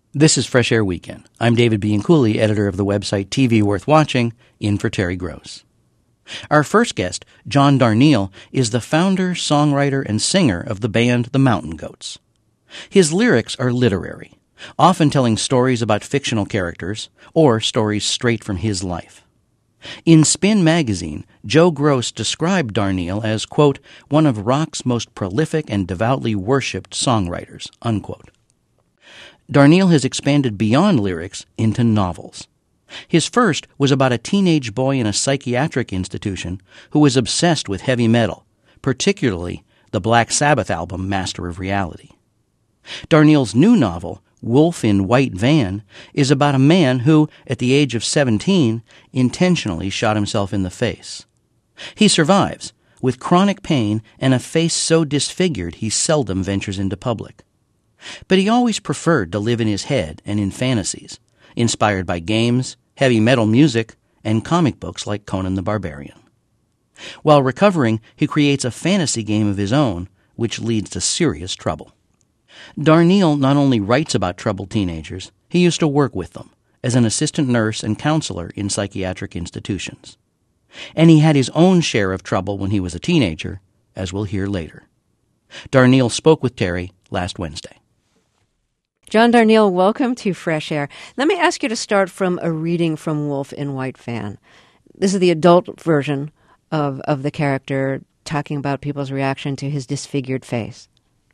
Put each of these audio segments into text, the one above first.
This is Fresh Air Weekend. I'm David Bianculli, editor of the website TV Worth Watching, in for Terry Gross. Our first guest, John Darnielle, is the founder, songwriter, and singer of the band The Mountain Goats. His lyrics are literary, often telling stories about fictional characters or stories straight from his life. In Spin magazine, Joe Gross described Darnielle as, quote, one of rock's most prolific and devoutly worshipped songwriters, unquote. Darnielle has expanded beyond lyrics into novels. His first was about a teenage boy in a psychiatric institution who was obsessed with heavy metal, particularly the Black Sabbath album Master of Reality. Darnielle's new novel, Wolf in White Van, is about a man who, at the age of 17, intentionally shot himself in the face. He survives, with chronic pain and a face so disfigured he seldom ventures into public. But he always preferred to live in his head and in fantasies, inspired by games, heavy metal music, and comic books like Conan the Barbarian. While recovering, he creates a fantasy game of his own, which leads to serious trouble. Darnielle not only writes about troubled teenagers, he used to work with them as an assistant nurse and counselor in psychiatric institutions. And he had his own share of trouble when he was a teenager, as we'll hear later. Darnielle spoke with Terry last Wednesday. John Darnielle, welcome to Fresh Air. Let me ask you to start from a reading from Wolf in White Van. This is the adult version of the character talking about people's reaction to his disfigured face.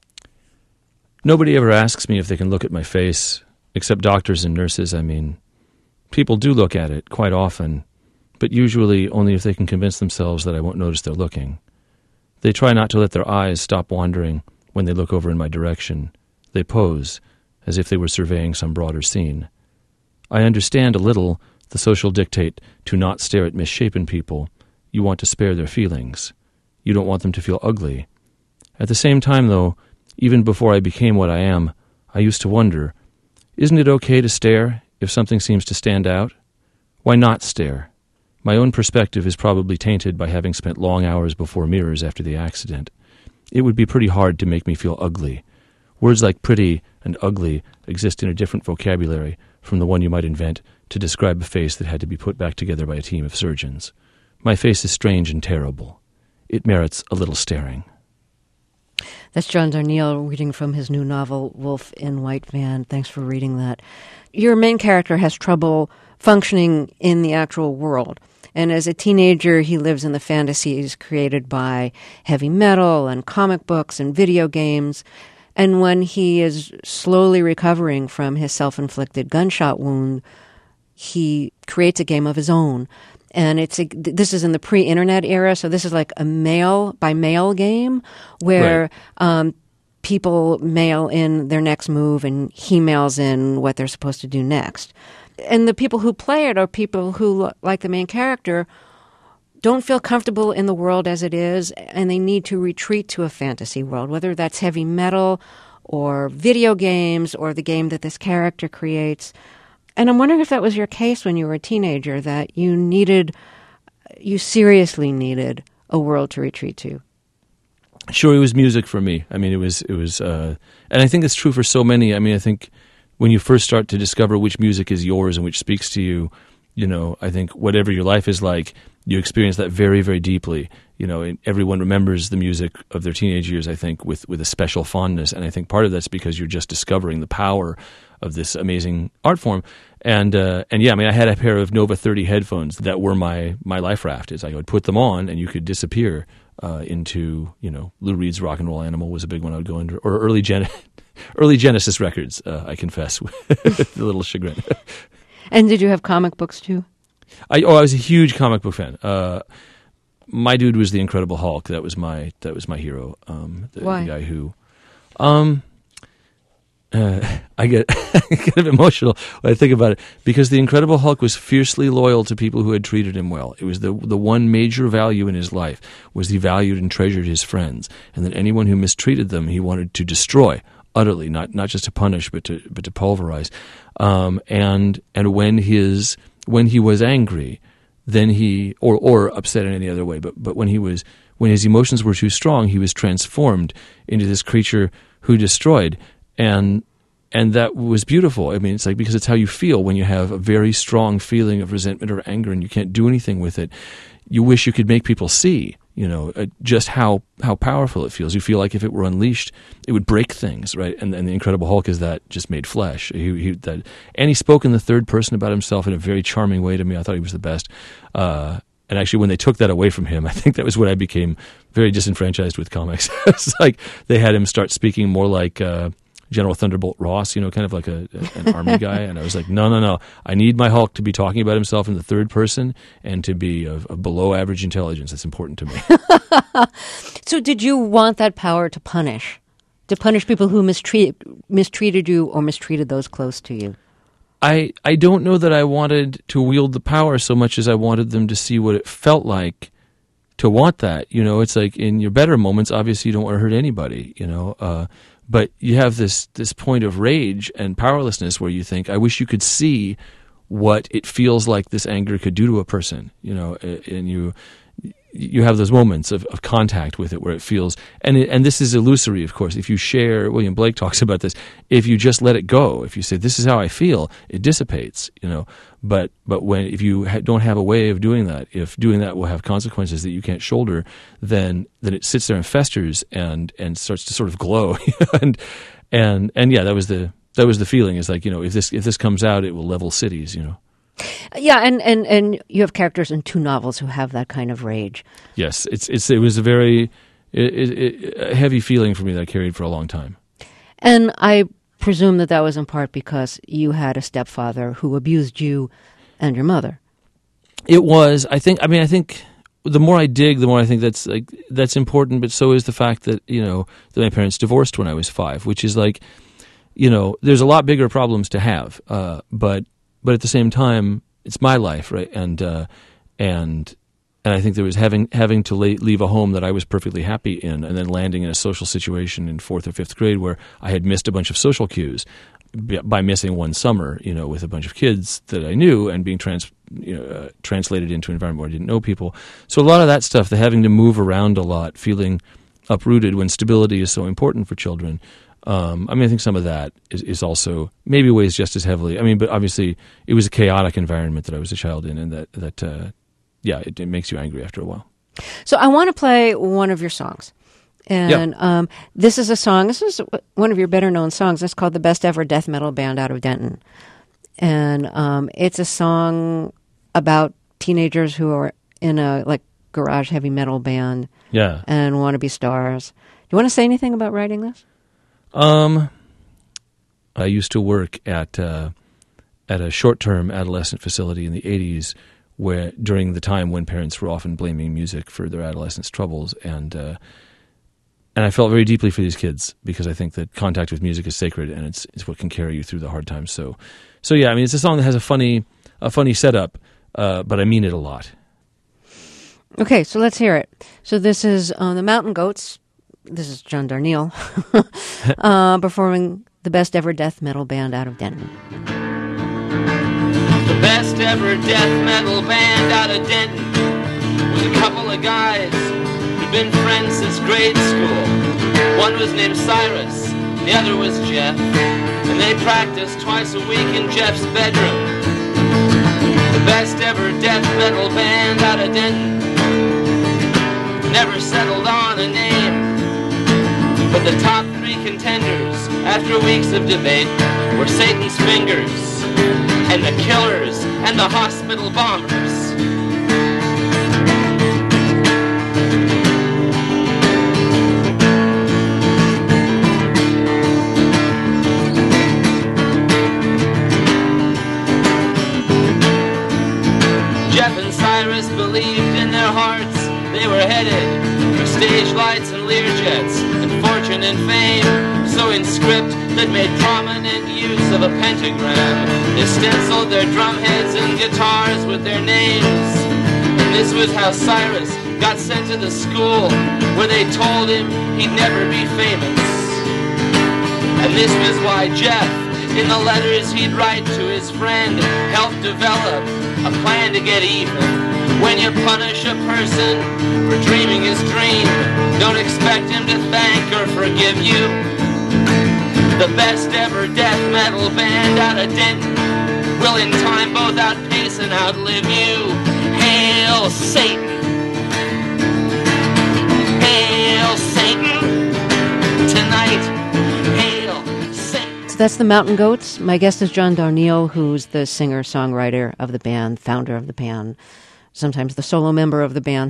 Nobody ever asks me if they can look at my face, except doctors and nurses, I mean. People do look at it quite often, but usually only if they can convince themselves that I won't notice they're looking. They try not to let their eyes stop wandering when they look over in my direction. They pose, as if they were surveying some broader scene. I understand a little the social dictate to not stare at misshapen people. You want to spare their feelings. You don't want them to feel ugly. At the same time, though, even before I became what I am, I used to wonder, isn't it okay to stare if something seems to stand out? Why not stare? My own perspective is probably tainted by having spent long hours before mirrors after the accident. It would be pretty hard to make me feel ugly. Words like pretty and ugly exist in a different vocabulary from the one you might invent to describe a face that had to be put back together by a team of surgeons. My face is strange and terrible. It merits a little staring. That's John Darnielle reading from his new novel, Wolf in White Van. Thanks for reading that. Your main character has trouble functioning in the actual world. And as a teenager, he lives in the fantasies created by heavy metal and comic books and video games. And when he is slowly recovering from his self-inflicted gunshot wound, he creates a game of his own. And this is in the pre-internet era, so this is like a mail-by-mail game where people mail in their next move and he mails in what they're supposed to do next. And the people who play it are people who, like the main character, don't feel comfortable in the world as it is, and they need to retreat to a fantasy world, whether that's heavy metal or video games or the game that this character creates. And I'm wondering if that was your case when you were a teenager, that you seriously needed a world to retreat to. Sure, it was music for me. I mean, it was, and I think it's true for so many. I mean, I think when you first start to discover which music is yours and which speaks to you, I think whatever your life is like, you experience that very, very deeply. And everyone remembers the music of their teenage years, I think, with a special fondness. And I think part of that's because you're just discovering the power of this amazing art form. And yeah, I mean, I had a pair of Nova 30 headphones that were my life raft. Is I would put them on and you could disappear into, Lou Reed's Rock and Roll Animal was a big one I would go into, or early Genesis records, I confess, with a little chagrin. And did you have comic books too? I was a huge comic book fan. My dude was the Incredible Hulk. That was my hero. Why? The guy who, I get kind of emotional when I think about it, because the Incredible Hulk was fiercely loyal to people who had treated him well. It was the one major value in his life was he valued and treasured his friends, and that anyone who mistreated them he wanted to destroy utterly, not just to punish but to pulverize. And when he was angry, then he or upset in any other way, but when his emotions were too strong, he was transformed into this creature who destroyed. And and that was beautiful. I mean, it's like, because it's how you feel when you have a very strong feeling of resentment or anger and you can't do anything with it. You wish you could make people see, just how powerful it feels. You feel like if it were unleashed, it would break things, right? And the Incredible Hulk is that just made flesh. And he spoke in the third person about himself in a very charming way to me. I thought he was the best. And actually, when they took that away from him, I think that was when I became very disenfranchised with comics. It's like they had him start speaking more like General Thunderbolt Ross, kind of like an army guy. And I was like, no. I need my Hulk to be talking about himself in the third person and to be of below average intelligence. That's important to me. So did you want that power to punish people who mistreated you or mistreated those close to you? I don't know that I wanted to wield the power so much as I wanted them to see what it felt like to want that. It's like in your better moments, obviously you don't want to hurt anybody, but you have this point of rage and powerlessness where you think, I wish you could see what it feels like this anger could do to a person, and you have those moments of contact with it where it feels, and this is illusory, of course. If you share, William Blake talks about this, if you just let it go, if you say, this is how I feel, it dissipates, But if you don't have a way of doing that, if doing that will have consequences that you can't shoulder, then it sits there and festers and starts to sort of glow, and yeah, that was the feeling. Is like, if this comes out, it will level cities, Yeah, and you have characters in 2 novels who have that kind of rage. Yes, it was a very a heavy feeling for me that I carried for a long time. And I presume that was in part because you had a stepfather who abused you and your mother. It was. I think the more I dig, the more I think that's important. But so is the fact that that my parents divorced when I was 5, which is like, there's a lot bigger problems to have. But at the same time, it's my life, right? And I think there was having to leave a home that I was perfectly happy in, and then landing in a social situation in 4th or 5th grade where I had missed a bunch of social cues by missing one summer, with a bunch of kids that I knew and being translated into an environment where I didn't know people. So a lot of that stuff, the having to move around a lot, feeling uprooted when stability is so important for children. I think some of that is also maybe weighs just as heavily. But obviously it was a chaotic environment that I was a child in, and it makes you angry after a while. So I want to play one of your songs. And this is a song, this is one of your better known songs. It's called The Best Ever Death Metal Band Out of Denton. And it's a song about teenagers who are in a garage heavy metal band and want to be stars. Do you want to say anything about writing this? I used to work at a short-term adolescent facility in the 80s, where during the time when parents were often blaming music for their adolescence troubles, and I felt very deeply for these kids because I think that contact with music is sacred, and it's what can carry you through the hard times. So yeah, it's a song that has a funny setup, but I mean it a lot. Okay, so let's hear it. So this is the Mountain Goats. This is John Darnielle performing The Best Ever Death Metal Band Out of Denton. The best ever death metal band out of Denton was a couple of guys who'd been friends since grade school. One was named Cyrus, the other was Jeff, and they practiced twice a week in Jeff's bedroom. The best ever death metal band out of Denton never settled on a name. But the top 3 contenders, after weeks of debate, were Satan's Fingers, and the Killers, and the Hospital Bombers. Jeff and Cyrus believed in their hearts they were headed for stage lights and Learjets and fortune and fame. So in script that made prominent use of a pentagram, they stenciled their drum heads and guitars with their names. And this was how Cyrus got sent to the school where they told him he'd never be famous. And this was why Jeff, in the letters he'd write to his friend, helped develop a plan to get even. When you punish a person for dreaming his dream, don't expect him to thank or forgive you. the best ever death metal band out of Denton, will in time both outpace and outlive you. Hail Satan! Hail Satan! Tonight, hail Satan! So that's the Mountain Goats. My guest is John Darnielle, who's the singer-songwriter of the band, founder of the band, sometimes the solo member of the band.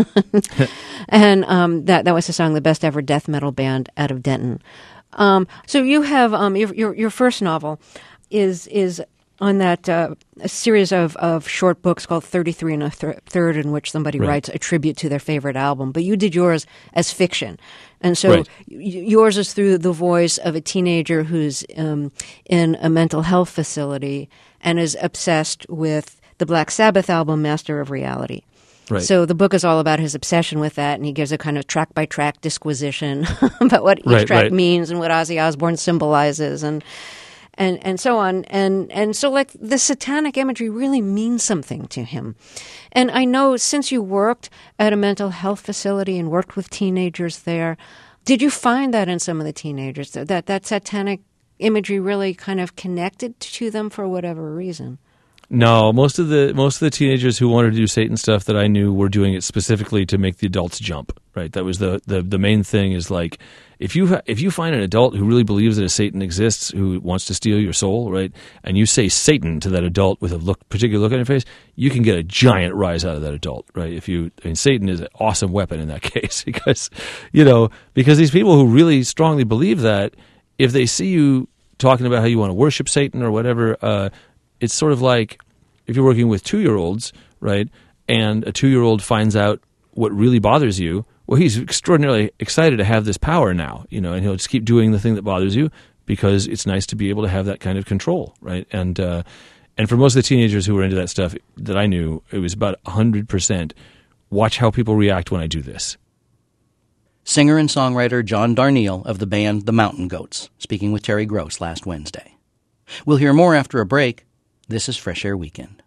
And that was the song, The Best Ever Death Metal Band out of Denton. So you have your first novel is on that a series of short books called 33 and a Third, in which somebody writes a tribute to their favorite album. But you did yours as fiction. And so yours is through the voice of a teenager who's in a mental health facility and is obsessed with the Black Sabbath album, Master of Reality. Right. So the book is all about his obsession with that, and he gives a kind of track-by-track disquisition about what each track means and what Ozzy Osbourne symbolizes, and so on. And so, like, the satanic imagery really means something to him. And I know, since you worked at a mental health facility and worked with teenagers there, did you find that in some of the teenagers, that satanic imagery really kind of connected to them for whatever reason? No, most of the teenagers who wanted to do Satan stuff that I knew were doing it specifically to make the adults jump. Right, that was the main thing. Is like, if you find an adult who really believes that a Satan exists, who wants to steal your soul, right, and you say Satan to that adult with a particular look on your face, you can get a giant rise out of that adult. Right, Satan is an awesome weapon in that case because these people who really strongly believe that, if they see you talking about how you want to worship Satan or whatever. It's sort of like if you're working with 2-year-olds, right, and a 2-year-old finds out what really bothers you, well, he's extraordinarily excited to have this power now, and he'll just keep doing the thing that bothers you because it's nice to be able to have that kind of control, right? And for most of the teenagers who were into that stuff that I knew, it was about 100% watch how people react when I do this. Singer and songwriter John Darnielle of the band The Mountain Goats, speaking with Terry Gross last Wednesday. We'll hear more after a break. This is Fresh Air Weekend.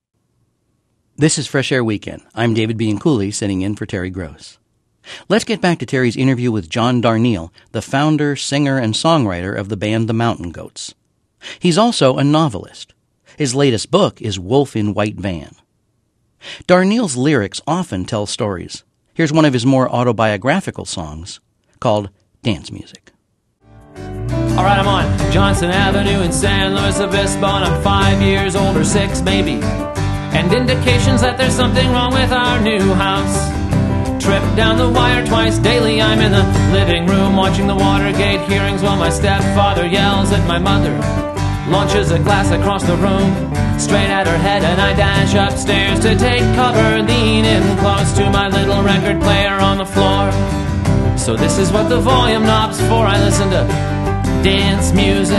This is Fresh Air Weekend. I'm David Bianculli, sitting in for Terry Gross. Let's get back to Terry's interview with John Darnielle, the founder, singer, and songwriter of the band The Mountain Goats. He's also a novelist. His latest book is Wolf in White Van. Darnielle's lyrics often tell stories. Here's one of his more autobiographical songs, called Dance Music. All right, I'm on Johnson Avenue in San Luis Obispo, and I'm 5 years old or 6 maybe, and indications that there's something wrong with our new house. Trip down the wire twice daily. I'm in the living room watching the Watergate hearings while my stepfather yells at my mother, launches a glass across the room straight at her head, and I dash upstairs to take cover, lean in close to my little record player on the floor. So this is what the volume knob's for. I listen to dance music,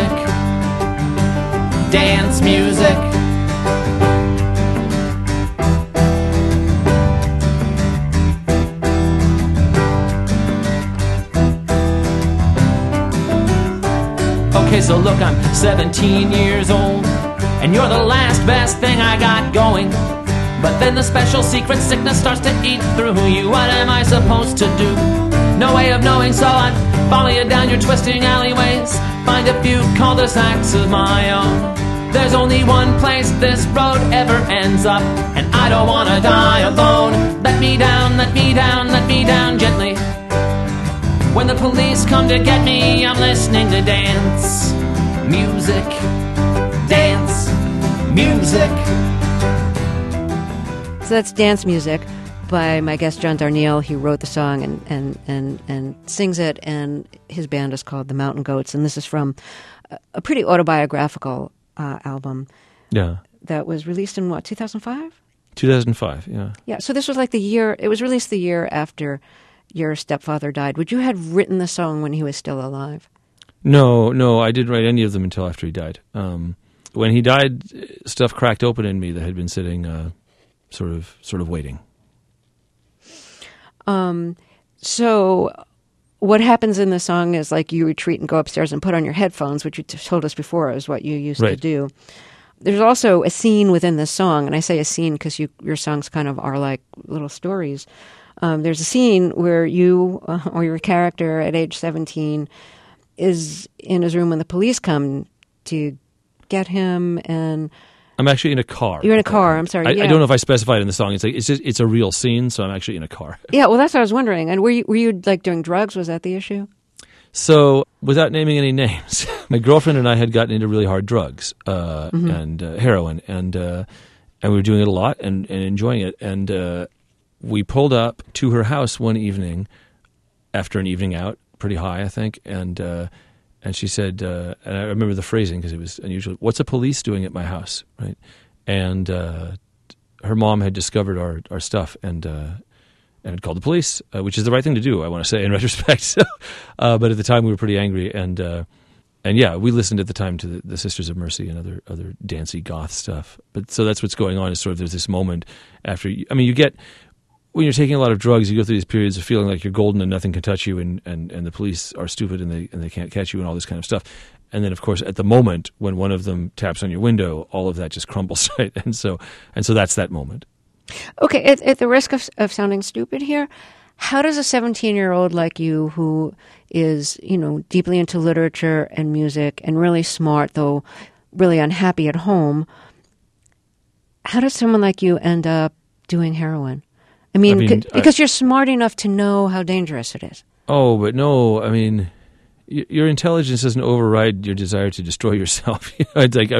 dance music. Okay, so look, I'm 17 years old, and you're the last best thing I got going. But then the special secret sickness starts to eat through you. What am I supposed to do? No way of knowing, so I follow you down your twisting alleyways, find a few cul-de-sacs of my own. There's only one place this road ever ends up, and I don't want to die alone. Let me down, let me down, let me down gently. When the police come to get me, I'm listening to dance music, dance music. So that's Dance Music by my guest John Darnielle. He wrote the song and sings it, and his band is called The Mountain Goats. And this is from a pretty autobiographical album. Yeah. That was released in, 2005? 2005, yeah. Yeah, so this was like it was released the year after your stepfather died. Would you have written the song when he was still alive? No, I didn't write any of them until after he died. When he died, stuff cracked open in me that had been sitting sort of waiting. So what happens in the song is, like, you retreat and go upstairs and put on your headphones, which you told us before is what you used to do. There's also a scene within this song, and I say a scene because your songs kind of are like little stories. There's a scene where you or your character at age 17 is in his room when the police come to get him, and I'm actually in a car. You're in a car. I'm sorry. I yeah. don't know if I specified in the song. It's a real scene, so I'm actually in a car. Yeah, well, that's what I was wondering. And were you like doing drugs? Was that the issue? So, without naming any names, my girlfriend and I had gotten into really hard drugs and heroin, and we were doing it a lot and enjoying it. And we pulled up to her house one evening after an evening out, pretty high, I think, and she said, and I remember the phrasing because it was unusual, "What's a police doing at my house?" Right? And her mom had discovered our stuff and had called the police, which is the right thing to do, I want to say, in retrospect. So, but at the time, we were pretty angry, and yeah, we listened at the time to the Sisters of Mercy and other dancey goth stuff. But so that's what's going on. Is sort of there's this moment after. You get. When you're taking a lot of drugs, you go through these periods of feeling like you're golden and nothing can touch you, and the police are stupid and they can't catch you and all this kind of stuff. And then, of course, at the moment when one of them taps on your window, all of that just crumbles, right? And so that's that moment. Okay, at the risk of sounding stupid here, how does a 17-year-old like you, who is deeply into literature and music and really smart, though really unhappy at home, how does someone like you end up doing heroin? I mean, because you're smart enough to know how dangerous it is. Oh, but no, I mean, your intelligence doesn't override your desire to destroy yourself. It's like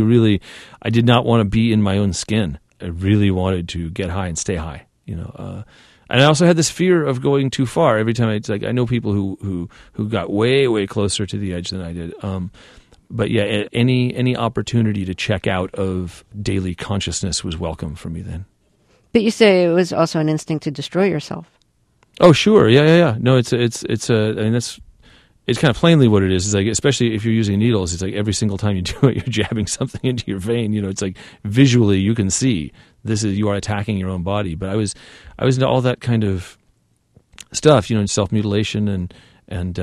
I did not want to be in my own skin. I really wanted to get high and stay high, and I also had this fear of going too far. Every time I know people who got way, way closer to the edge than I did. But yeah, any opportunity to check out of daily consciousness was welcome for me then. But you say it was also an instinct to destroy yourself. Oh, sure. Yeah. No, it's kind of plainly what it is. It's like, especially if you're using needles, it's like every single time you do it, you're jabbing something into your vein. It's like visually you can see you are attacking your own body. But I was into all that kind of stuff, self-mutilation and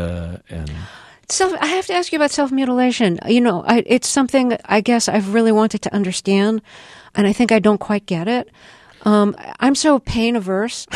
So I have to ask you about self-mutilation. It's something I guess I've really wanted to understand, and I think I don't quite get it. I'm so pain averse.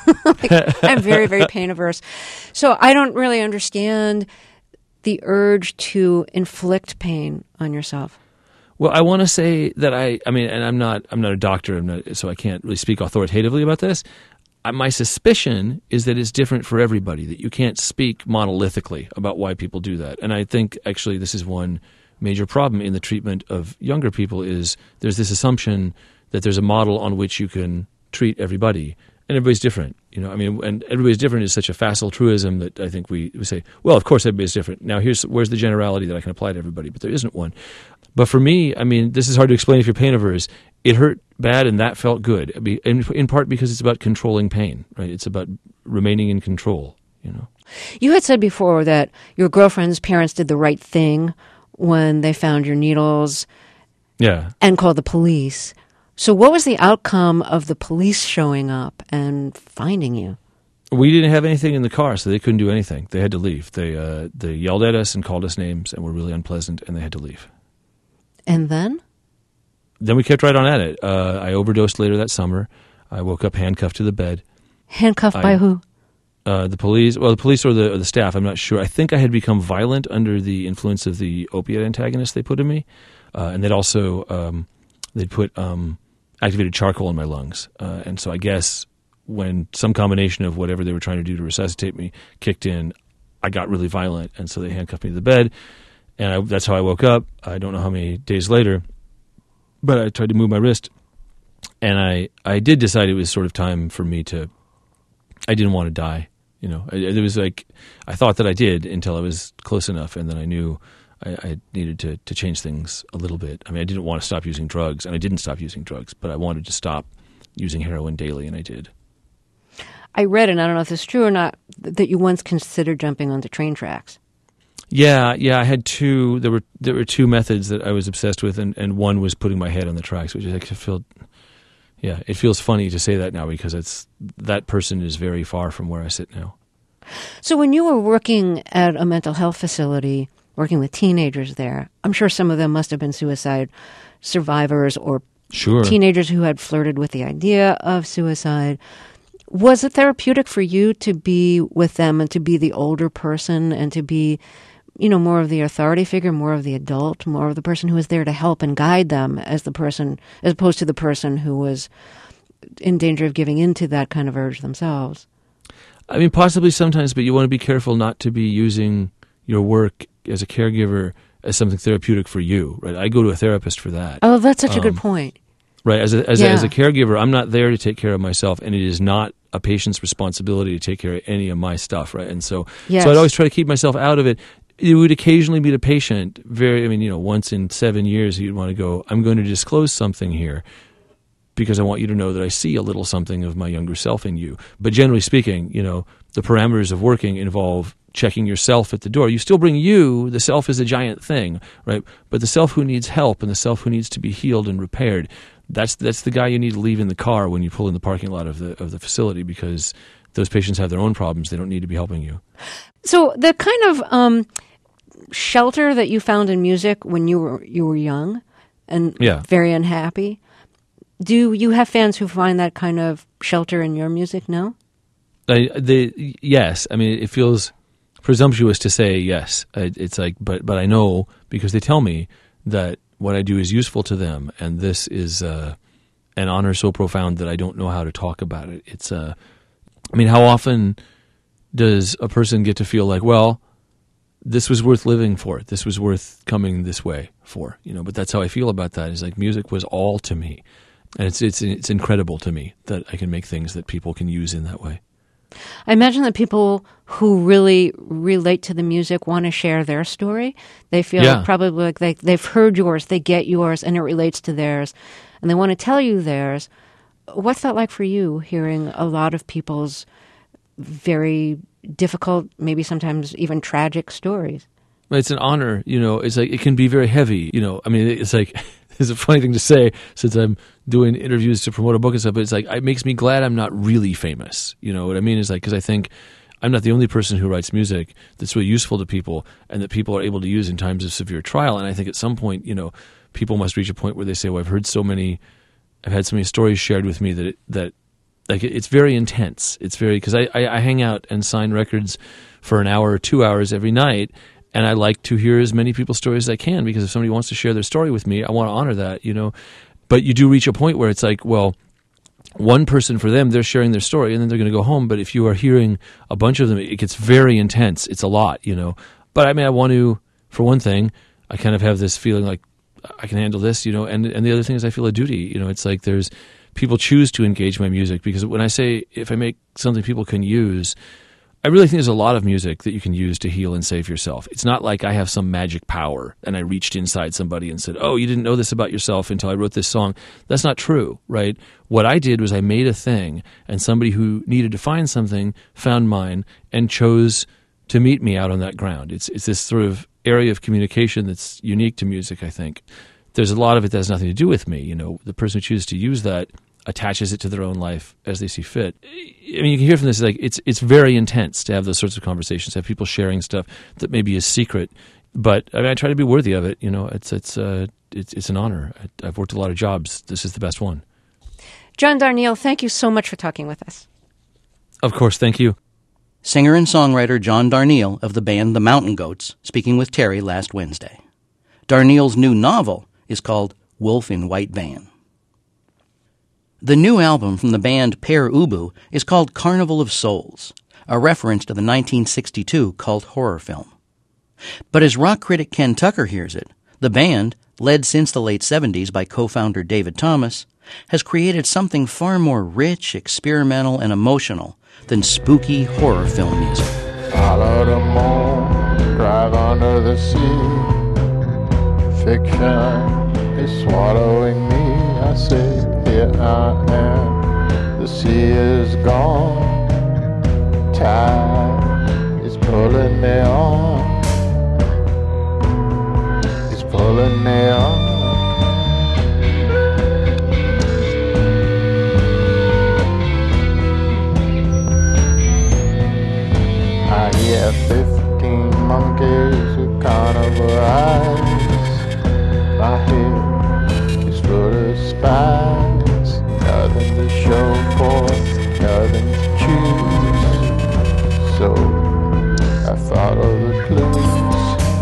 I'm very, very pain averse. So I don't really understand the urge to inflict pain on yourself. Well, I want to say that I mean, and I'm not a doctor, so I can't really speak authoritatively about this. My suspicion is that it's different for everybody, that you can't speak monolithically about why people do that. And I think actually this is one major problem in the treatment of younger people is there's this assumption that there's a model on which you can treat everybody, and everybody's different. And everybody's different is such a facile truism that I think we say, well, of course everybody's different. Now where's the generality that I can apply to everybody, but there isn't one. But for me, this is hard to explain if you're pain averse. It hurt bad, and that felt good. In part because it's about controlling pain, right? It's about remaining in control. You had said before that your girlfriend's parents did the right thing when they found your needles, and called the police. So what was the outcome of the police showing up and finding you? We didn't have anything in the car, so they couldn't do anything. They had to leave. They yelled at us and called us names and were really unpleasant, and they had to leave. And then? Then we kept right on at it. I overdosed later that summer. I woke up handcuffed to the bed. Handcuffed by who? The police. Well, the police or the staff. I'm not sure. I think I had become violent under the influence of the opiate antagonist they put in me, and they'd also they'd put activated charcoal in my lungs, and so I guess when some combination of whatever they were trying to do to resuscitate me kicked in, I got really violent, and so they handcuffed me to the bed, and that's how I woke up. I don't know how many days later, but I tried to move my wrist, and I did decide it was sort of time for me to. I didn't want to die. It was like I thought that I did until I was close enough, and then I knew I needed to change things a little bit. I didn't want to stop using drugs, and I didn't stop using drugs, but I wanted to stop using heroin daily, and I did. I read, and I don't know if this is true or not, that you once considered jumping onto train tracks. Yeah, I had two. There were two methods that I was obsessed with, and one was putting my head on the tracks, which I feel. Yeah, it feels funny to say that now because that person is very far from where I sit now. So when you were working at a mental health facility, working with teenagers there, I'm sure some of them must have been suicide survivors or teenagers who had flirted with the idea of suicide. Was it therapeutic for you to be with them and to be the older person and to be more of the authority figure, more of the adult, more of the person who was there to help and guide them as opposed to the person who was in danger of giving into that kind of urge themselves. I mean, possibly sometimes, but you want to be careful not to be using your work as a caregiver as something therapeutic for you, right? I go to a therapist for that. Oh, that's such a good point. Right. As a caregiver, I'm not there to take care of myself, and it is not a patient's responsibility to take care of any of my stuff, right? And so I'd always try to keep myself out of it. You would occasionally meet a patient, once in 7 years, you'd want to go, I'm going to disclose something here because I want you to know that I see a little something of my younger self in you. But generally speaking, the parameters of working involve checking yourself at the door. You still bring you. The self is a giant thing, right? But the self who needs help and the self who needs to be healed and repaired, that's the guy you need to leave in the car when you pull in the parking lot of the facility, because those patients have their own problems. They don't need to be helping you. So the kind of shelter that you found in music when you were young and very unhappy, do you have fans who find that kind of shelter in your music now? Yes. I mean, it feels presumptuous to say yes. It's like, but I know because they tell me that what I do is useful to them, and this is an honor so profound that I don't know how to talk about it. It's how often does a person get to feel like, well, this was worth living for, this was worth coming this way for, but that's how I feel about that. Is like music was all to me, and it's incredible to me that I can make things that people can use in that way. I imagine that people who really relate to the music want to share their story. They feel probably like they've heard yours, they get yours, and it relates to theirs, and they want to tell you theirs. What's that like for you, hearing a lot of people's very difficult, maybe sometimes even tragic stories? It's an honor, it's like it can be very heavy, it's like it's a funny thing to say since I'm doing interviews to promote a book and stuff, but it's like it makes me glad I'm not really famous. You know what I mean? It's like, because I think I'm not the only person who writes music that's really useful to people and that people are able to use in times of severe trial. And I think at some point, people must reach a point where they say, well, I've had so many stories shared with me that it's very intense. It's very, because I hang out and sign records for an hour or 2 hours every night, and I like to hear as many people's stories as I can, because if somebody wants to share their story with me, I want to honor that, But you do reach a point where it's like, well, one person for them, they're sharing their story, and then they're going to go home. But if you are hearing a bunch of them, it gets very intense. It's a lot, But I want to, for one thing, I kind of have this feeling like I can handle this, And the other thing is I feel a duty, It's like there's people choose to engage my music, because when I say if I make something people can use, I really think there's a lot of music that you can use to heal and save yourself. It's not like I have some magic power and I reached inside somebody and said, oh, you didn't know this about yourself until I wrote this song. That's not true, right? What I did was I made a thing, and somebody who needed to find something found mine and chose to meet me out on that ground. It's this sort of area of communication that's unique to music, I think. There's a lot of it that has nothing to do with me. The person who chooses to use that attaches it to their own life as they see fit. I mean, you can hear from this, like it's very intense to have those sorts of conversations, have people sharing stuff that maybe is secret. But I try to be worthy of it. It's an honor. I've worked a lot of jobs. This is the best one. John Darnielle, thank you so much for talking with us. Of course, thank you. Singer and songwriter John Darnielle of the band The Mountain Goats, speaking with Terry last Wednesday. Darnielle's new novel is called Wolf in White Van. The new album from the band Pere Ubu is called Carnival of Souls, a reference to the 1962 cult horror film. But as rock critic Ken Tucker hears it, the band, led since the late 70s by co-founder David Thomas, has created something far more rich, experimental, and emotional than spooky horror film music. Follow the moon, drive under the sea. Fiction is swallowing me. I say, here I am. The sea is gone. Tide is pulling me on. It's pulling me on. I hear 15 monkeys with carnival eyes. My head is full of spies. Nothing to show for, nothing to choose. So I follow the clues.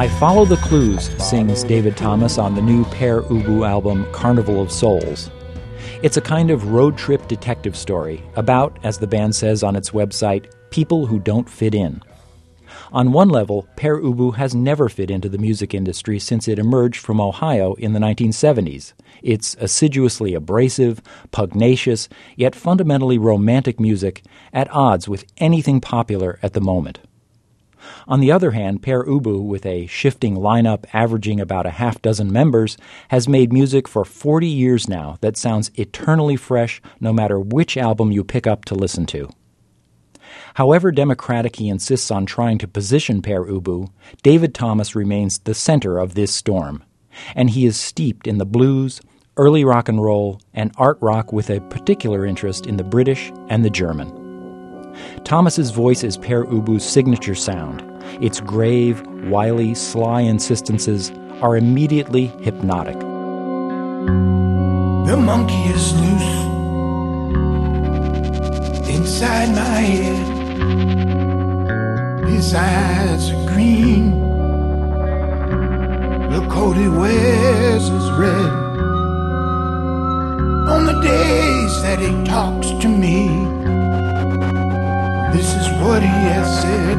I Follow the Clues, sings David Thomas on the new Pere Ubu album Carnival of Souls. It's a kind of road trip detective story about, as the band says on its website, people who don't fit in. On one level, Pere Ubu has never fit into the music industry since it emerged from Ohio in the 1970s. It's assiduously abrasive, pugnacious, yet fundamentally romantic music at odds with anything popular at the moment. On the other hand, Pere Ubu, with a shifting lineup averaging about a half-dozen members, has made music for 40 years now that sounds eternally fresh no matter which album you pick up to listen to. However democratic he insists on trying to position Pere Ubu, David Thomas remains the center of this storm, and he is steeped in the blues, early rock and roll, and art rock with a particular interest in the British and the German. Thomas's voice is Pere Ubu's signature sound. Its grave, wily, sly insistences are immediately hypnotic. The monkey is loose inside my head. His eyes are green. The coat he wears is red. On the days that he talks to me, this is what he has said.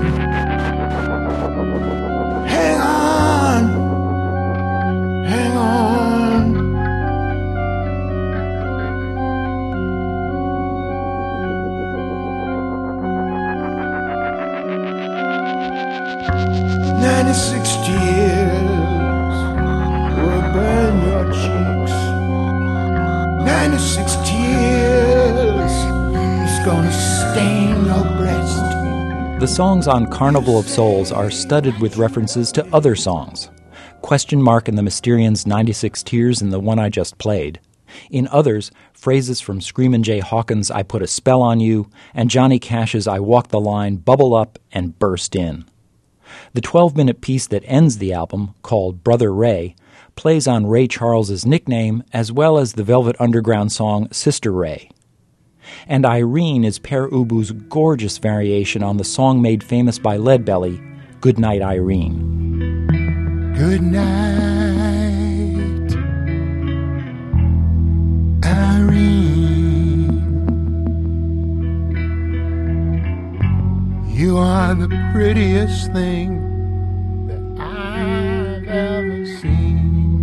Hang on, hang on. "96 tears will burn your cheeks. 96 tears is gonna stain your breast." The songs on Carnival of Souls are studded with references to other songs. Question Mark and the Mysterians' 96 Tears in the one I just played. In others, phrases from Screamin' Jay Hawkins' I Put a Spell on You and Johnny Cash's I Walk the Line bubble up and burst in. The 12-minute piece that ends the album, called Brother Ray, plays on Ray Charles's nickname as well as the Velvet Underground song Sister Ray. And Irene is Pere Ubu's gorgeous variation on the song made famous by Leadbelly, Goodnight Irene. Good night, Irene. You are the prettiest thing that I've ever seen.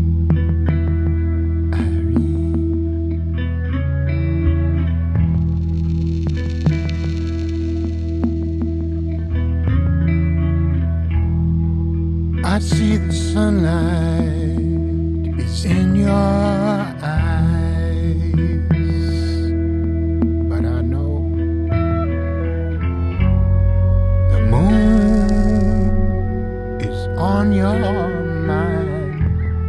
I see the sunlight is in your eyes, but I know the moon is on your mind,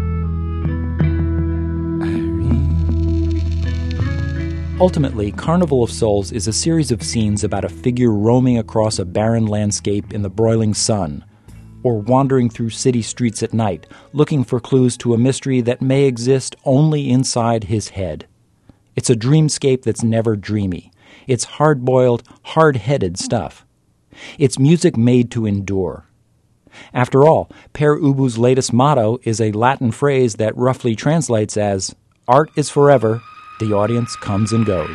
Irene. Ultimately, Carnival of Souls is a series of scenes about a figure roaming across a barren landscape in the broiling sun, or wandering through city streets at night, looking for clues to a mystery that may exist only inside his head. It's a dreamscape that's never dreamy. It's hard-boiled, hard-headed stuff. It's music made to endure. After all, Pere Ubu's latest motto is a Latin phrase that roughly translates as, "Art is forever, the audience comes and goes."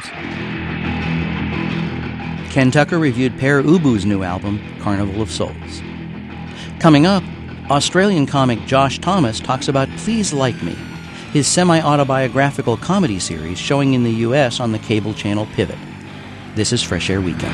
Ken Tucker reviewed Pere Ubu's new album, Carnival of Souls. Coming up, Australian comic Josh Thomas talks about Please Like Me, his semi-autobiographical comedy series showing in the U.S. on the cable channel Pivot. This is Fresh Air Weekend.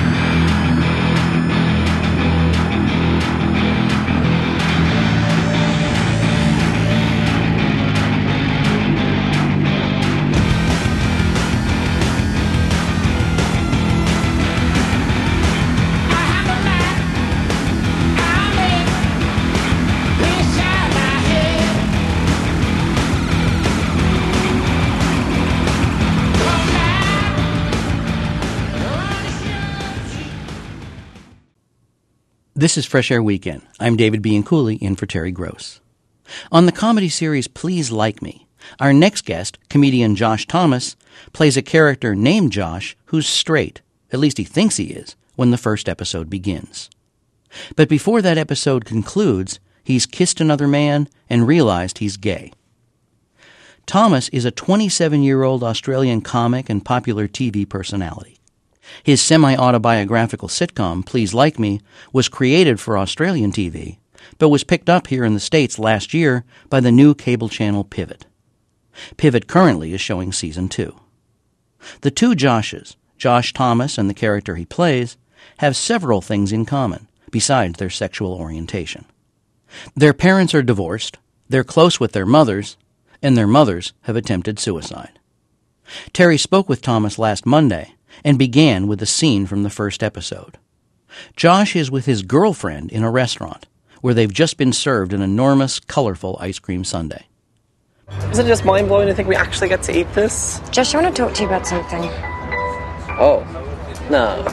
This is Fresh Air Weekend. I'm David Bianculli, in for Terry Gross. On the comedy series Please Like Me, our next guest, comedian Josh Thomas, plays a character named Josh who's straight, at least he thinks he is, when the first episode begins. But before that episode concludes, He's kissed another man and realized he's gay. Thomas is a 27-year-old Australian comic and popular TV personality. His semi-autobiographical sitcom, Please Like Me, was created for Australian TV, but was picked up here in the States last year by the new cable channel Pivot. Pivot currently is showing Season 2. The two Joshes, Josh Thomas and the character he plays, have several things in common, besides their sexual orientation. Their parents are divorced, they're close with their mothers, and their mothers have attempted suicide. Terry spoke with Thomas last Monday and began with a scene from the first episode. Josh is with his girlfriend in a restaurant where they've just been served an enormous, colorful ice cream sundae. Isn't it just mind-blowing to think we actually get to eat this? Josh, I want to talk to you about something. Oh. No.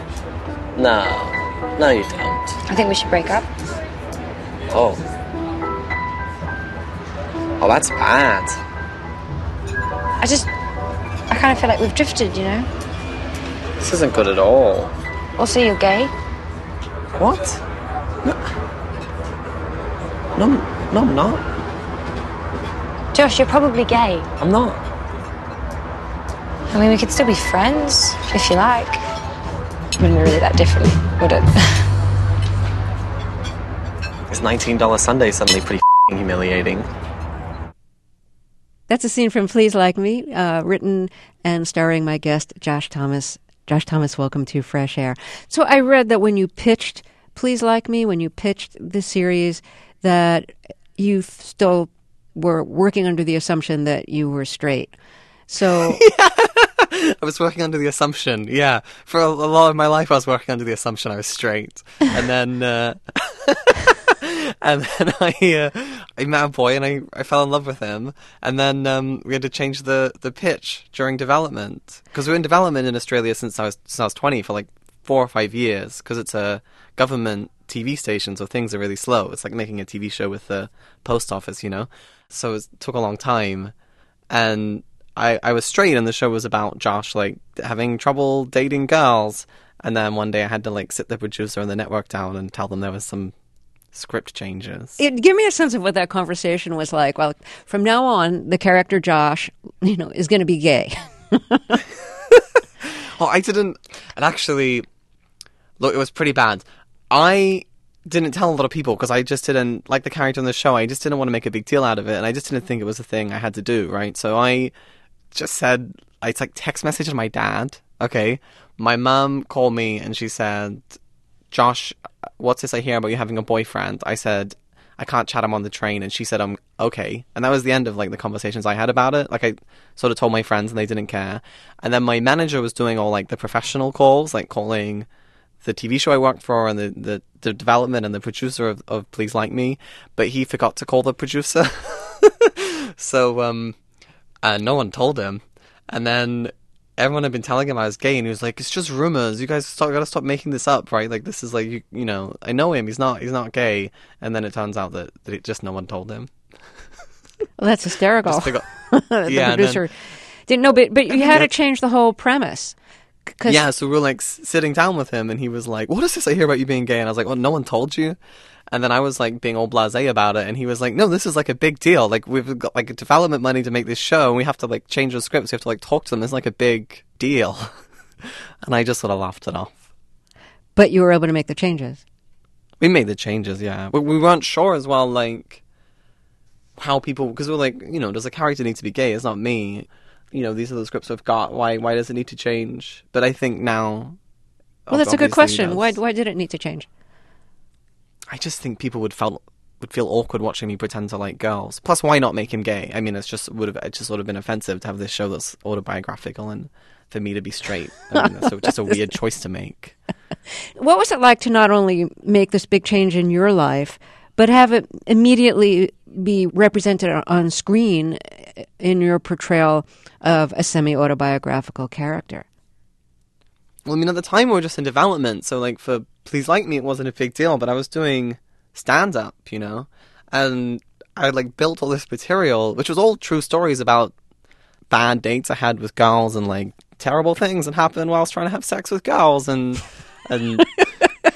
No, you don't. I think we should break up. Oh. Oh, that's bad. I kind of feel like we've drifted, you know? This isn't good at all. Also, you're gay. What? No, I'm not. Josh, you're probably gay. I'm not. I mean, we could still be friends, if you like. It wouldn't be really that different, would it? Is $19 Sunday suddenly pretty humiliating? That's a scene from Please Like Me, written and starring my guest, Josh Thomas. Josh Thomas, welcome to Fresh Air. So I read that when you pitched Please Like Me, when you pitched the series, that you still were working under the assumption that you were straight. So I was working under the assumption, yeah. For a lot of my life, I was working under the assumption I was straight. And then... And then I met a boy and I fell in love with him. And then we had to change the pitch during development. Because we were in development in Australia since I was 20 for like 4 or 5 years. Because it's a government TV station, so things are really slow. It's like making a TV show with the post office, you know. So it took a long time. And I was straight and the show was about Josh like having trouble dating girls. And then one day I had to like sit the producer and the network down and tell them there was some script changes. Give me a sense of what that conversation was like. Well, from now on, the character Josh, is going to be gay. Oh, I didn't. And actually, look, it was pretty bad. I didn't tell a lot of people because I just didn't like the character in the show. I just didn't want to make a big deal out of it, and I just didn't think it was a thing I had to do, right? So I just said, I text messaged my dad. Okay, my mum called me and she said, Josh, what's this I hear about you having a boyfriend? I said, I can't chat him on the train. And she said, okay. And that was the end of like the conversations I had about it. Like I sort of told my friends and they didn't care. And then my manager was doing all like the professional calls, like calling the TV show I worked for and the development and the producer of Please Like Me. But he forgot to call the producer. So no one told him. And then everyone had been telling him I was gay, and he was like, "It's just rumors. You guys gotta stop making this up, right? Like this is like you know, I know him. He's not gay." And then it turns out that no one told him. Well, that's hysterical. The yeah, producer didn't know, but you had to change the whole premise. Yeah, so we were like sitting down with him, and he was like, "What is this I hear about you being gay?" And I was like, "Well, no one told you." And then I was like being all blasé about it, and he was like, "No, this is like a big deal. Like we've got like development money to make this show, and we have to like change the scripts. We have to like talk to them. It's like a big deal." And I just sort of laughed it off. But you were able to make the changes. We made the changes, yeah. But we weren't sure as well, like how people, because we're like, does a character need to be gay? It's not me. These are the scripts we've got. Why does it need to change? But I think now. Well, that's a good question. Why did it need to change? I just think people would feel awkward watching me pretend to like girls. Plus, why not make him gay? I mean, it just sort of been offensive to have this show that's autobiographical and for me to be straight. I mean, so just a weird choice to make. What was it like to not only make this big change in your life, but have it immediately be represented on screen in your portrayal of a semi-autobiographical character? Well, I mean, at the time we were just in development, so like for Please Like Me, it wasn't a big deal, but I was doing stand-up, and I like built all this material, which was all true stories about bad dates I had with girls and like terrible things that happened while I was trying to have sex with girls, and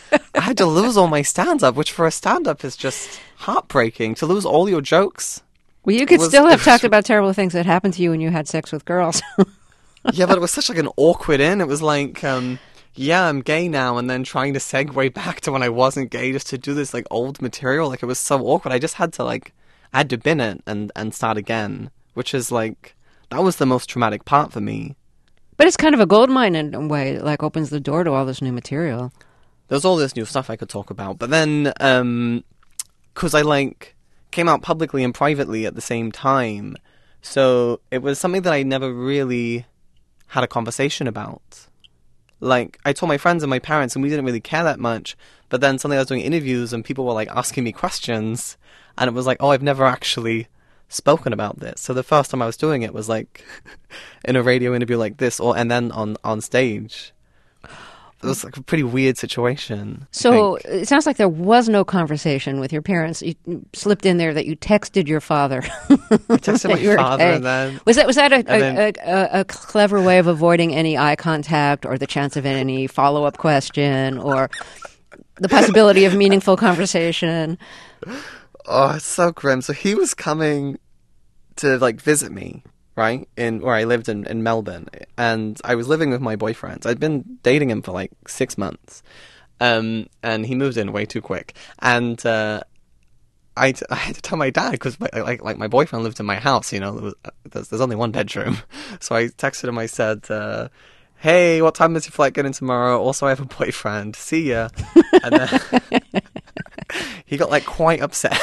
I had to lose all my stand-up, which for a stand-up is just heartbreaking. To lose all your jokes. Well, you could still have talked about terrible things that happened to you when you had sex with girls. Yeah, but it was such like an awkward in. It was like, yeah, I'm gay now, and then trying to segue back to when I wasn't gay just to do this like old material. Like, it was so awkward. I just had to I had to bin it and start again, which is like, that was the most traumatic part for me. But it's kind of a goldmine in a way. It like opens the door to all this new material. There's all this new stuff I could talk about, but then, because I came out publicly and privately at the same time, so it was something that I never really had a conversation about. Like, I told my friends and my parents, and we didn't really care that much, but then suddenly I was doing interviews, and people were, asking me questions, and it was like, oh, I've never actually spoken about this. So the first time I was doing it was, in a radio interview like this, and then on stage. It was a pretty weird situation. So it sounds like there was no conversation with your parents. You slipped in there that you texted your father. I texted my father, and then was that a clever way of avoiding any eye contact or the chance of any follow-up question or the possibility of meaningful conversation? Oh, it's so grim. So he was coming to visit me. Right, in where I lived in Melbourne, and I was living with my boyfriend. I'd been dating him for 6 months, and he moved in way too quick. And I had to tell my dad because my boyfriend lived in my house. There's only one bedroom, so I texted him. I said, "Hey, what time is your flight getting tomorrow? Also, I have a boyfriend. See ya." And then he got quite upset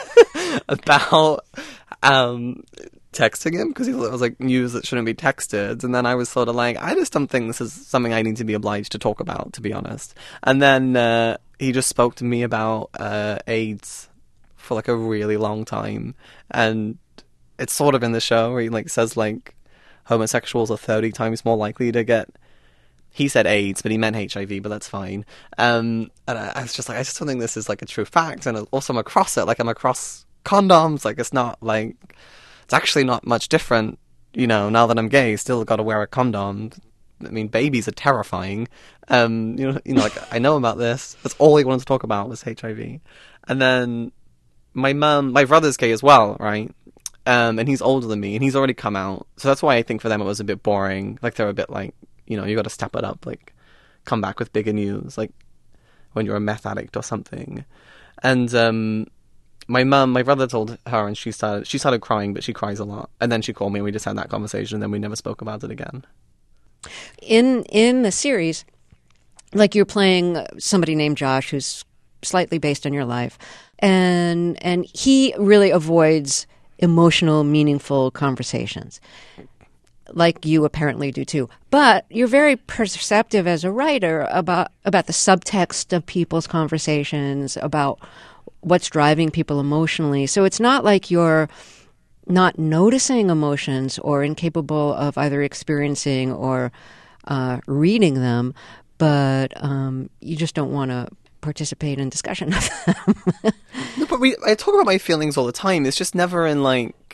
about texting him because it was news that shouldn't be texted, and then I was sort of I just don't think this is something I need to be obliged to talk about, to be honest. And then he just spoke to me about AIDS for a really long time, and it's sort of in the show where he says homosexuals are 30 times more likely to get. He said AIDS, but he meant HIV, but that's fine. And I was just I just don't think this is a true fact, and also I'm across it. I'm across condoms. It's not it's actually not much different, now that I'm gay, still got to wear a condom. I mean, babies are terrifying. I know about this. That's all he wanted to talk about was HIV. And then my brother's gay as well, right? And he's older than me, and he's already come out. So that's why I think for them it was a bit boring. They're a bit you got to step it up, come back with bigger news, when you're a meth addict or something. And, my brother told her, and she started crying, but she cries a lot. And then she called me, and we just had that conversation, and then we never spoke about it again. In the series, you're playing somebody named Josh, who's slightly based on your life, and he really avoids emotional, meaningful conversations, like you apparently do too. But you're very perceptive as a writer about the subtext of people's conversations, about what's driving people emotionally. So it's not like you're not noticing emotions or incapable of either experiencing or reading them, but you just don't want to participate in discussion of them. No, but I talk about my feelings all the time. It's just never in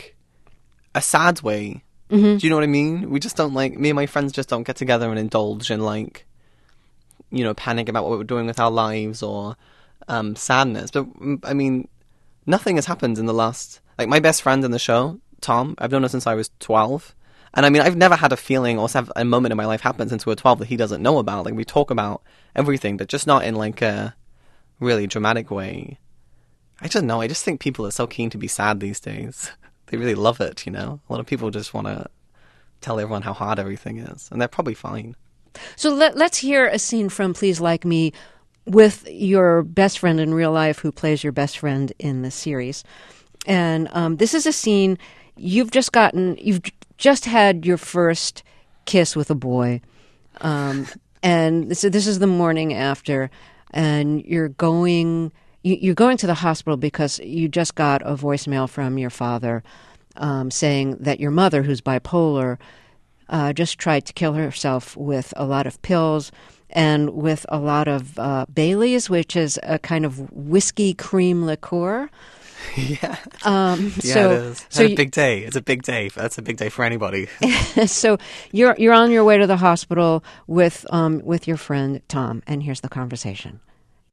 a sad way. Mm-hmm. Do you know what I mean? We just don't me and my friends just don't get together and indulge in panic about what we're doing with our lives or sadness. But I mean, nothing has happened in the last, my best friend in the show, Tom, I've known her since I was 12. And I mean, I've never had a feeling or a moment in my life happen since we were 12 that he doesn't know about. We talk about everything, but just not in a really dramatic way. I don't know. I just think people are so keen to be sad these days. They really love it, A lot of people just want to tell everyone how hard everything is, and they're probably fine. So let's hear a scene from Please Like Me with your best friend in real life who plays your best friend in the series. And this is a scene you've just had your first kiss with a boy. And so this is the morning after, and you're going to the hospital because you just got a voicemail from your father saying that your mother, who's bipolar, just tried to kill herself with a lot of pills and with a lot of Bailey's, which is a kind of whiskey cream liqueur. Yeah. It is. It's a big day. It's a big day. That's a big day for anybody. So you're on your way to the hospital with your friend Tom, and here's the conversation.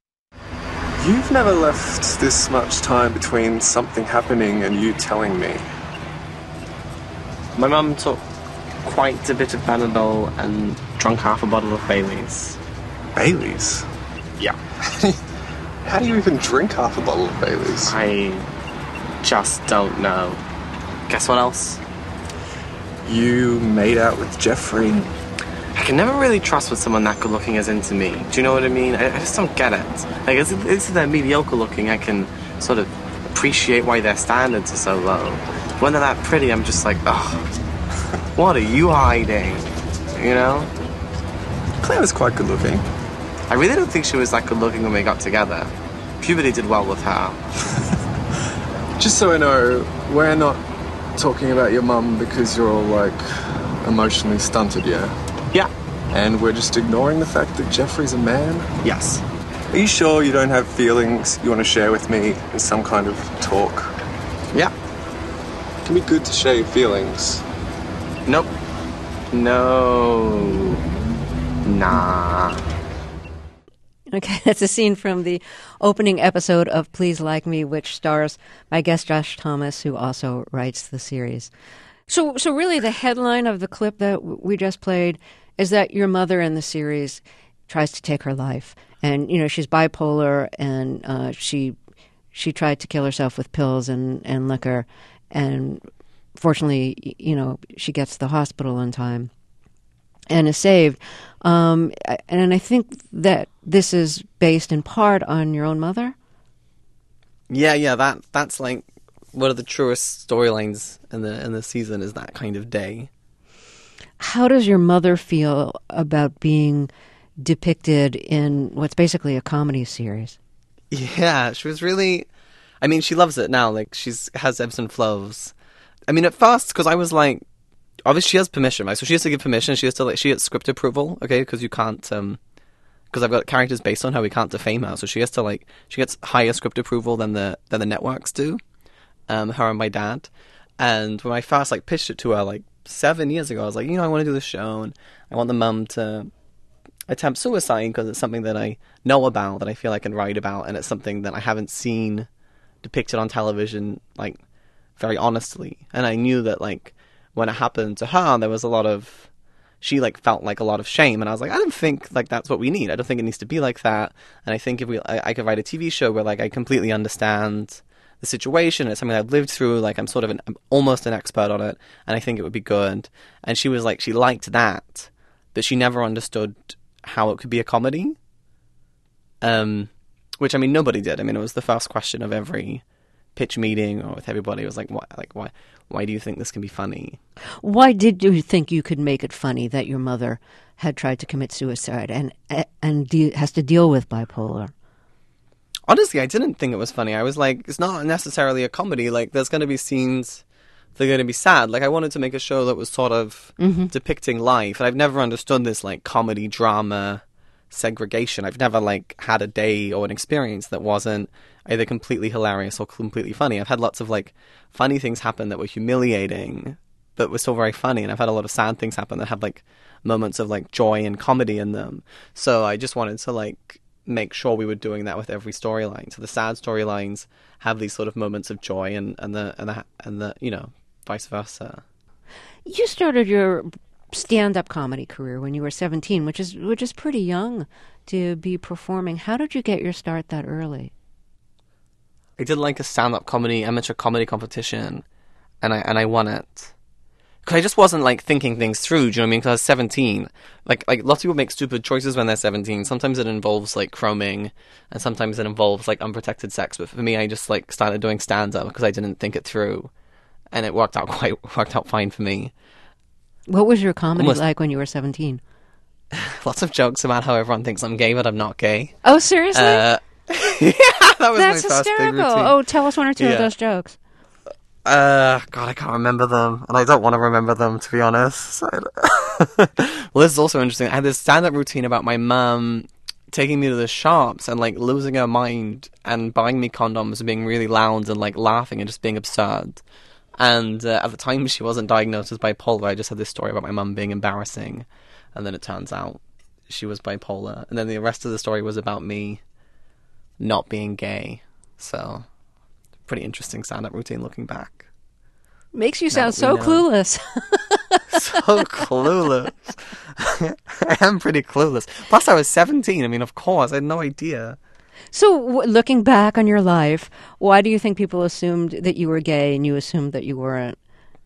You've never left this much time between something happening and you telling me. My mum took quite a bit of Panadol and drank half a bottle of Baileys. Baileys? Yeah. How do you even drink half a bottle of Baileys? I just don't know. Guess what else? You made out with Jeffrey? I can never really trust what someone that good looking is into me. Do you know what I mean? I just don't get it. Like, if they're mediocre looking, I can sort of appreciate why their standards are so low. When they're that pretty, I'm just like, oh, what are you hiding? You know? Claire was quite good looking. I really don't think she was that good looking when we got together. Puberty did well with her. Just so I know, we're not talking about your mum because you're all, like, emotionally stunted, yeah? Yeah. And we're just ignoring the fact that Jeffrey's a man? Yes. Are you sure you don't have feelings you want to share with me in some kind of talk? Yeah. It can be good to share your feelings. Nope. No. Nah. Okay, that's a scene from the opening episode of Please Like Me, which stars my guest Josh Thomas, who also writes the series. So really the headline of the clip that we just played is that your mother in the series tries to take her life. And, you know, she's bipolar, and she tried to kill herself with pills and liquor. And fortunately, you know, she gets to the hospital in time and is saved. And I think that this is based in part on your own mother. Yeah, that's like one of the truest storylines in the season, is that kind of day. How does your mother feel about being depicted in what's basically a comedy series? Yeah, she was really... I mean, she loves it now. Like, has ebbs and flows. I mean, at first, because I was like... Obviously, she has permission, right? So she has to give permission. She has to, like, she gets script approval, okay? Because you can't... Because I've got characters based on her, we can't defame her. So she has to, like... She gets higher script approval than the networks do. Her and my dad. And when I first, like, pitched it to her, like, 7 years ago, I was like, you know, I want to do this show, and I want the mum to attempt suicide because it's something that I know about, that I feel I can write about, and it's something that I haven't seen depicted on television, like, very honestly. And I knew that, like, when it happened to her, there was a lot of... She, like, felt like a lot of shame, and I was like, I don't think, like, that's what we need. I don't think it needs to be like that. And I think if I could write a TV show where, like, I completely understand the situation, it's something I've lived through, like, I'm sort of I'm almost an expert on it, and I think it would be good. And she was like, she liked that, but she never understood how it could be a comedy. Which, I mean, nobody did. I mean, it was the first question of every pitch meeting or with everybody. It was like, why do you think this can be funny? Why did you think you could make it funny that your mother had tried to commit suicide and has to deal with bipolar? Honestly, I didn't think it was funny. I was like, it's not necessarily a comedy. Like, there's going to be scenes that are going to be sad. Like, I wanted to make a show that was sort of depicting life. And I've never understood this, like, comedy, drama segregation. I've never, like, had a day or an experience that wasn't either completely hilarious or completely funny. I've had lots of, like, funny things happen that were humiliating, but were still very funny. And I've had a lot of sad things happen that had, like, moments of, like, joy and comedy in them. So I just wanted to, like, make sure we were doing that with every storyline. So the sad storylines have these sort of moments of joy, and the you know, vice versa. You started your stand-up comedy career when you were 17, which is pretty young to be performing. How did you get your start that early? I did like a stand-up comedy, amateur comedy competition, and I won it. Because I just wasn't, like, thinking things through, do you know what I mean? Because I was 17. Like lots of people make stupid choices when they're 17. Sometimes it involves, like, chroming, and sometimes it involves, like, unprotected sex. But for me, I just, like, started doing stand-up because I didn't think it through. And it worked out fine for me. What was your comedy like when you were 17? Lots of jokes about how everyone thinks I'm gay, but I'm not gay. Oh, seriously? Yeah, that was That's my first big hysterical. routine. Oh, tell us one or two of those jokes. God, I can't remember them, and I don't want to remember them, to be honest. Well, this is also interesting. I had this stand-up routine about my mum taking me to the shops and, like, losing her mind and buying me condoms and being really loud and, like, laughing and just being absurd. And at the time, she wasn't diagnosed as bipolar. I just had this story about my mum being embarrassing, and then it turns out she was bipolar. And then the rest of the story was about me not being gay. So, pretty interesting stand-up routine looking back. Makes you sound so clueless. So clueless. I am pretty clueless. Plus, I was 17. I mean, of course, I had no idea. So, looking back on your life, why do you think people assumed that you were gay and you assumed that you weren't?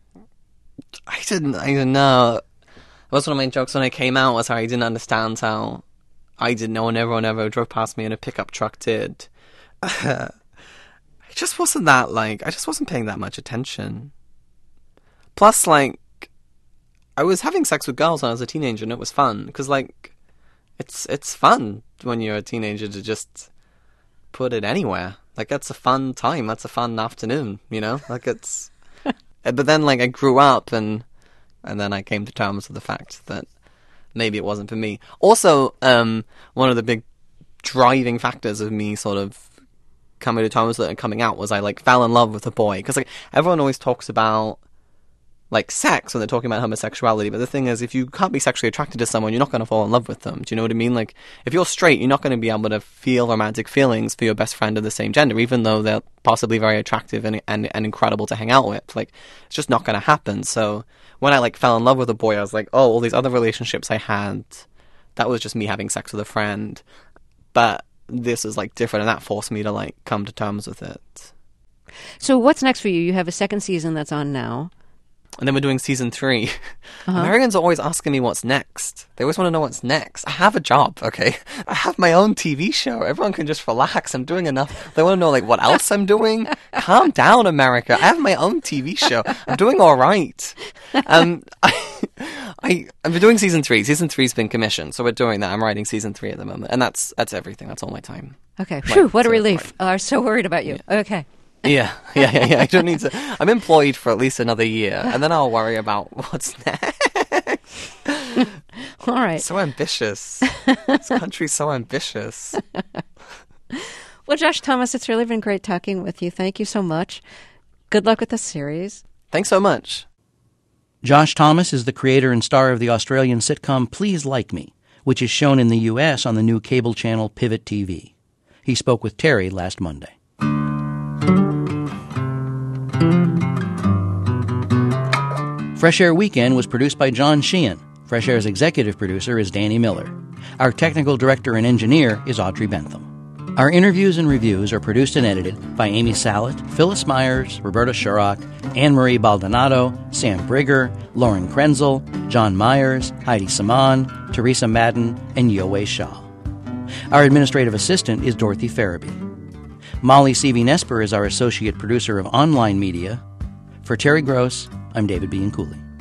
I didn't know. That was one of my jokes when I came out, was how I didn't understand how I didn't know and everyone ever drove past me in a pickup truck did. I just wasn't paying that much attention. Plus, like, I was having sex with girls when I was a teenager and it was fun. Because, like, it's fun when you're a teenager to just put it anywhere. Like, that's a fun time. That's a fun afternoon, you know? Like, it's... But then, like, I grew up and then I came to terms with the fact that maybe it wasn't for me. Also, one of the big driving factors of me sort of coming to terms with it and coming out was I, like, fell in love with a boy. Because, like, everyone always talks about, like, sex when they're talking about homosexuality. But the thing is, if you can't be sexually attracted to someone, you're not going to fall in love with them. Do you know what I mean? Like, if you're straight, you're not going to be able to feel romantic feelings for your best friend of the same gender, even though they're possibly very attractive and incredible to hang out with. Like, it's just not going to happen. So when I, like, fell in love with a boy, I was like, oh, all these other relationships I had, that was just me having sex with a friend. But this is, like, different, and that forced me to, like, come to terms with it. So what's next for you? You have a second season that's on now. And then we're doing season 3. Americans are always asking me what's next. They always want to know what's next. I have a job, okay? I have my own TV show. Everyone can just relax. I'm doing enough. They want to know, like, what else I'm doing. Calm down, America. I have my own TV show. I'm doing all right. I've been doing season 3. Season 3's been commissioned, so we're doing that. I'm writing season 3 at the moment. And that's everything. That's all my time. Okay. Phew, what a relief. I'm so worried about you. Yeah. Okay. Yeah. I don't need to. I'm employed for at least another year, and then I'll worry about what's next. All right. So ambitious. This country's so ambitious. Well, Josh Thomas, it's really been great talking with you. Thank you so much. Good luck with the series. Thanks so much. Josh Thomas is the creator and star of the Australian sitcom Please Like Me, which is shown in the U.S. on the new cable channel Pivot TV. He spoke with Terry last Monday. Fresh Air Weekend was produced by John Sheehan. Fresh Air's executive producer is Danny Miller. Our technical director and engineer is Audrey Bentham. Our interviews and reviews are produced and edited by Amy Salit, Phyllis Myers, Roberta Shurrock, Anne-Marie Baldonado, Sam Brigger, Lauren Krenzel, John Myers, Heidi Saman, Teresa Madden, and Yowei Shaw. Our administrative assistant is Dorothy Farabee. Molly Seavey-Nesper is our associate producer of online media. For Terry Gross, I'm David Bianculli.